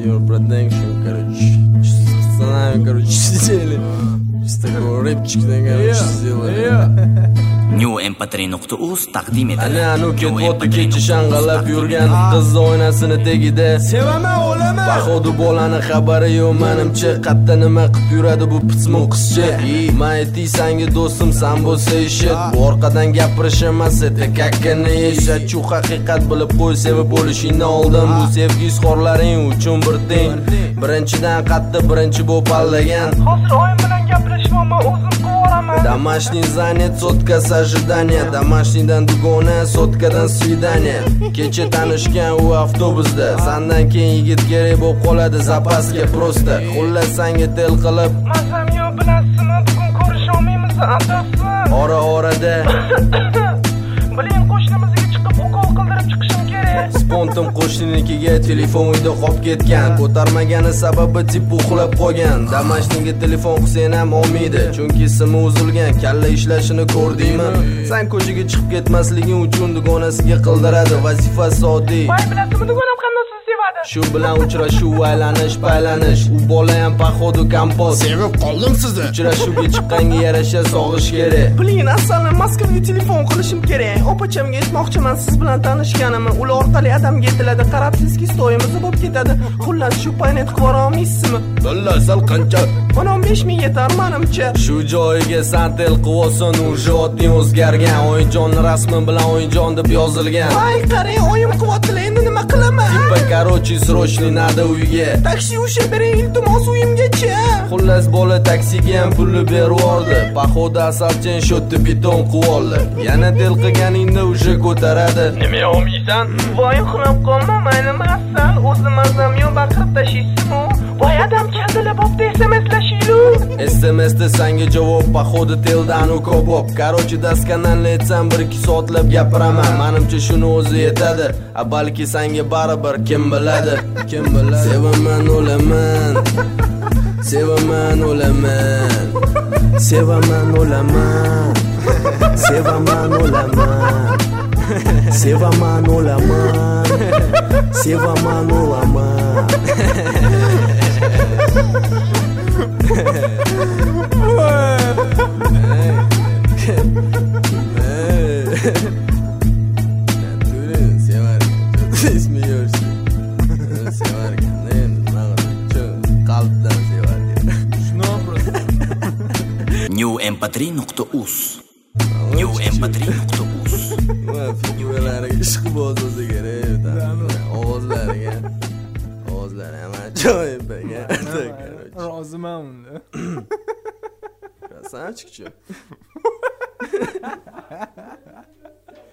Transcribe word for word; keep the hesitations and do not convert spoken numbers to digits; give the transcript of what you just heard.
your production, короче. С нами, короче, сидели. С такого рэпчиком, короче, сделали. New em p три nuqta uz taqdim etadi. Ana anu ketibdi kecha shang'illab yurgan qiz oynasini tagida. Sevaman o'laman. Bahodu bolani xabari yo'q menimcha, qatta nima qilib yuradi bu pismo qizcha. Men aytsanga do'stim san bo'lsa eshit. Bu orqadan gapirish emas, edi kakkani eshit. Shu haqiqat bilib qo'y, sevib bo'lishingni oldin bu sevgi izhorlaring uchun bir teng. Birinchidan qatta birinchi bo'lib aldagan. Hozir oyim bilan gaplashmoqman, o'zim qivoraman. Домашний занят, sotka ожидания. Домашнийdan dugona, sotkadan свидание. Kecha tanishgan u avtobusda. Sandan keyin yigit kerak bo'lib qoladi zapaska prosta. Xullas senga tel qilib, Mazam yo'q bilasizmi, bugun ko'risha olmaymiz, adasi. ora-orada Biling qo'shnimizga chiqib ukol qildirib chiqishim kerak. spontan qo'shninikiga telefon uyda qolib ketgan. Ko'tarmagani sababi tip uxlab qolgan. Damashniga telefon qilsang ham olmaydi, chunki simi uzilgan. Kalla ishlashini ko'rdingmi? Sen ko'chaga chiqib ketmasliging uchun dugonasiga qildiradi. Vazifasi oddiy. Voy bilasizmi, dugonam qanday sizni sevadi. Shu bilan uchrashuv, aylanish, paylanish. U bola ham paxodu kompot. Sevib qoldim sizni. Uchrashuvga chiqqanga yarasha sog'ish kerak. Biling, aslida Moskvaga telefon qilishim kerak. Opachamga aytmoqchiman siz bilan tanishganimni. Ular orqali adamga aytiladi, qarabsizki, stoyimizni bo'lib ketadi. Xullas, shu paynet qora olmaysizmi? Balla sal qancha? o'n besh ming yetar menimcha. Shu joyiga santel qilvosan, uje otning o'zgargan. O'yinjonni rasmi bilan o'yinjon deb yozilgan. Voy, qarang, oyim qilyaptilar, endi nima qilaman? Tipa короче, срочный надо uyga. Taksi usha bering, iltimos uyimgacha. Xullas bola taksiga ham pulni bervordi. Paxoda asalchen shotni beton qiloldi. Yana tel qilganingda uje ko'taradi. Nima olmaysan? Voy, uxlab qolma, mayli asal, o'zim mazam yo'q, baqirib tashaysizmi? Voy, adam kaldilab bo'pti, S M S lashiylu. S M S da senga javob paxoda teldan u ko'p. Короче, daskanalni aytsam bir ikki soatlab gapiraman. Menimcha shuni o'zi yetadi. A balki senga baribir kim biladi? Kim biladi? Sevaman o'laman. Sevaman o'laman. Sevaman o'laman. Sevaman o'laman. Sevaman o'laman. Sevaman o'laman. Смеешься. Sevarkan. Qalbdan sevarkan. Shuni просто. new em p три nuqta uz new em p три nuqta uz Va figuralariga ishqiboz bo'lsa kerak. Ovozlariga. Ovozlari ham ajoyib ekan. Roziman unda. Krasavchikchi.